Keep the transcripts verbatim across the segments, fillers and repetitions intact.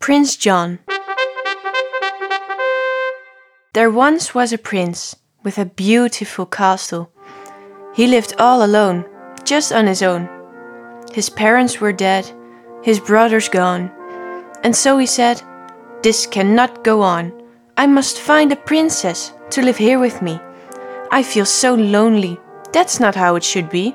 Prince John. There once was a prince with a beautiful castle. He lived all alone, just on his own. His parents were dead, his brothers gone. And so he said, "This cannot go on. I must find a princess to live here with me. I feel so lonely. That's not how it should be."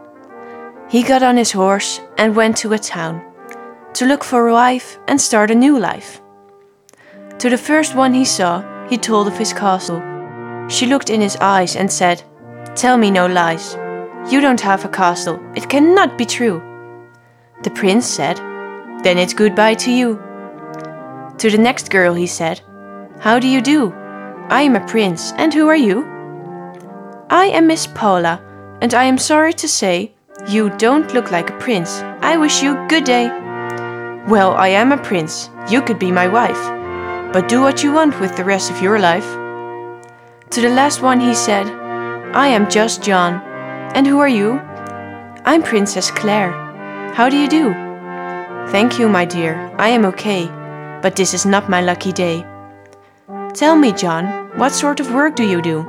He got on his horse and went to a town to look for a wife and start a new life. To the first one he saw, he told of his castle. She looked in his eyes and said, "Tell me no lies. You don't have a castle. It cannot be true." The prince said, "Then it's goodbye to you." To the next girl he said, "How do you do? I am a prince, and who are you?" "I am Miss Paula, and I am sorry to say, you don't look like a prince. I wish you good day." "Well, I am a prince. You could be my wife. But do what you want with the rest of your life." To the last one he said, "I am just John. And who are you?" "I'm Princess Claire. How do you do?" "Thank you, my dear. I am okay. But this is not my lucky day." "Tell me, John, what sort of work do you do?"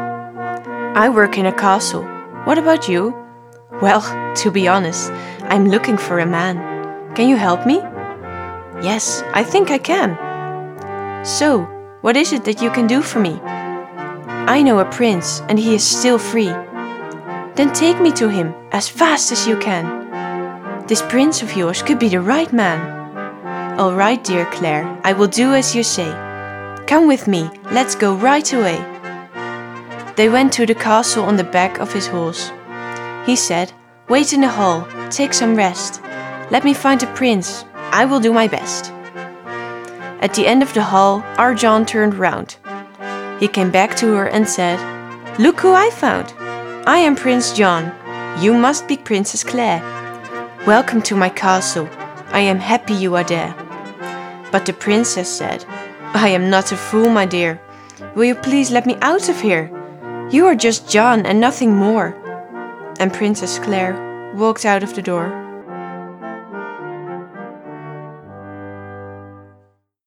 "I work in a castle. What about you?" "Well, to be honest, I'm looking for a man. Can you help me?" "Yes, I think I can." "So, what is it that you can do for me?" "I know a prince, and he is still free." "Then take me to him as fast as you can. This prince of yours could be the right man." "All right, dear Claire, I will do as you say. Come with me, let's go right away." They went to the castle on the back of his horse. He said, "Wait in the hall, take some rest. Let me find the prince. I will do my best." At the end of the hall, our John turned round. He came back to her and said, "Look who I found. I am Prince John. You must be Princess Claire. Welcome to my castle. I am happy you are there." But the princess said, "I am not a fool, my dear. Will you please let me out of here? You are just John and nothing more." And Princess Claire walked out of the door.